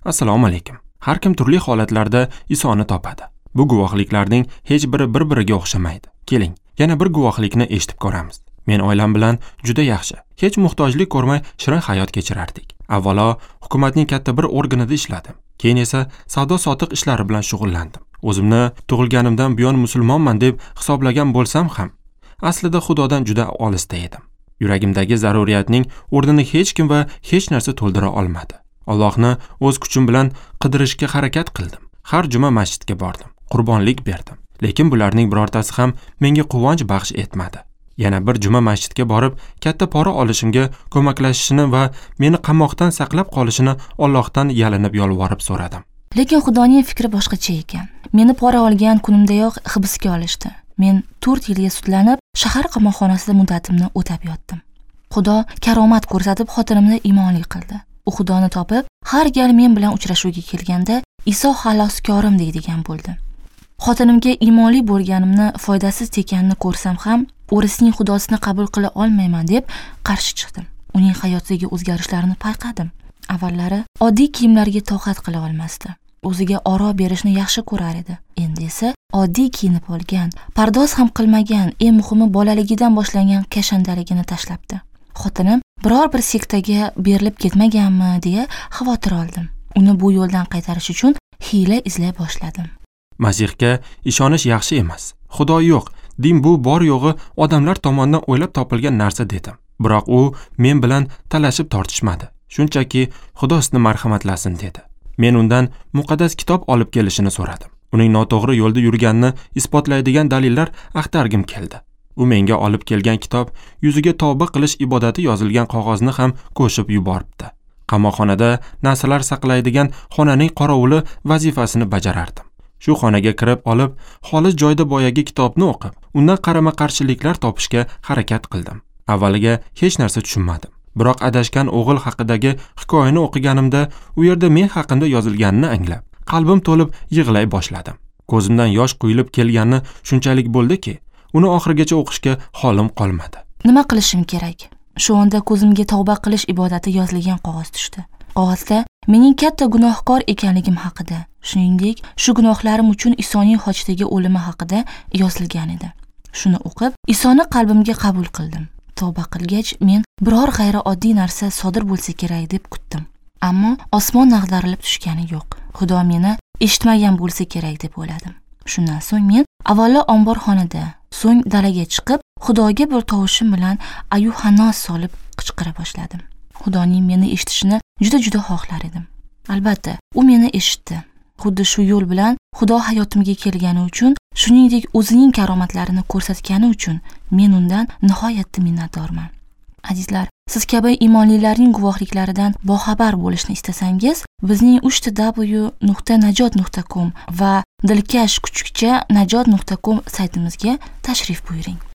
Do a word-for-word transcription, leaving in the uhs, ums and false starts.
Assalomu alaykum. Har kim turli holatlarda Isoni topadi. Bu guvohliklarning hech biri bir-biriga o'xshamaydi. Keling, yana bir guvohlikni eshitib ko'ramiz. Men oilam bilan juda yaxshi, hech muhtojlik ko'rmay shirin hayot kechirardik. Avvalo, hukumatning katta bir organida ishladim. Keyin esa savdo-sotiq ishlari bilan shug'ullandim. O'zimni tug'ilganimdan buyon musulmonman deb hisoblagan bo'lsam ham, aslida Xudodan juda olisda edim. Yuragimdagi zaruriyatning o'rnini hech kim va hech narsa to'ldira olmadi. Allohni o'z kuchim bilan qidirishga harakat qildim. Har juma masjidga bordim, qurbonlik berdim. Lekin bularning birortasi ham menga quvonch baxsh etmadi. Yana bir juma masjidga borib, katta pora olishimga ko'maklashishini va meni qamoqdan saqlab qolishini Allohdan yalinib yolvorib so'radim. Lekin Xudoning fikri boshqacha ekan. Meni pora olgan kunimdayoq hibsga olishdi. Men to'rt yilga sudlanib, shahar qamoqxonasida muddatimni o'tab yotdim. Xudo karomat ko'rsatib xotinimni iymonli qildi. U Xudoni topib, har gal men bilan uchrashuvga kelganda Iso xaloskorim deydigan bo'ldi. Xotinimga iymonli bo'lganimni foydasiz ekanini ko'rsam ham, o'risning xudosini qabul qila olmayman deb qarshi chiqdim. Uning hayotidagi o'zgarishlarni payqadim. Avvallari oddiy kiyimlarga toqat qila olmasdi. O'ziga oro berishni yaxshi ko'rar edi. Endi esa oddiy kiyinib olgan, pardoz ham qilmagan, eng muhimi bolaligidan boshlangan kashandaligini tashlabdi. Xotinim biror bir sektaga berilib ketmaganmi deya xavotir oldim. Uni bu yo'ldan qaytarish uchun hiyla izlay boshladim. Masihga ishonish yaxshi emas. Xudo yo'q, din bu bor yo'g'i odamlar tomonidan o'ylab topilgan narsa dedim. Biroq u men bilan talashib tortishmadi. Shunchaki Xudo sizni marhamatlasin dedi. Men undan muqaddas kitob olib kelishini so'radim. Uning noto'g'ri yo'lda yurganini isbotlaydigan dalillar axtargim keldi. U menga olib kelgan kitob yuziga tavba qilish ibodati yozilgan qog'ozni ham qo'shib yuboribdi. Qamoqxonada narsalar saqlaydigan xonaning qorovuli vazifasini bajarardim. Shu xonaga kirib olib, xolis joyda boyagi kitobni o'qib, undan qarama-qarshiliklar topishga harakat qildim. Avvaliga hech narsa tushunmadim. Biroq adashgan o'g'il haqidagi hikoyani o'qiganimda, u yerda men haqimda yozilganini anglab, qalbim to'lib yig'lay boshladim. Ko'zimdan yosh quyilib kelgani shunchalik bo'ldiki, uni oxirigacha o'qishga holim qolmadi. Nima qilishim kerak? Shu onda ko'zimga tavba qilish ibodati yozilgan qog'oz tushdi. Qog'ozda mening katta gunohkor ekanligim haqida, shuningdek, shu gunohlarim uchun Isoning hojidagi o'limi haqida yozilgan edi. Shuni o'qib, Isoni qalbimga qabul qildim. Tavba qilgach, men biror g'ayrioddiy narsa sodir bo'lsa kerak deb kutdim. Ammo osmon ag'darilib tushgani yo'q. Xudo meni eshitmagan bo'lsa kerak deb o'yladim. Shundan so'ng men avvalo omborxonada, so'ng dalaga chiqib, Xudoga bir tovushim bilan ayuhanos solib qichqira boshladim. Xudoning meni eshitishini juda-juda xohlar edim. Albatta, u meni eshitdi. Xuddi shu yo'l bilan Xudo hayotimga kelgani uchun, shuningdek o'zining karomatlarini ko'rsatgani uchun men undan nihoyatda minnatdorman. Azizlar, siz kabi iymonlilarning guvohliklaridan boxabar bo'lishni istasangiz, bizning uch t w nuqta najot nuqta com va dilkash kuchukcha najot nuqta com saytimizga tashrif buyuring.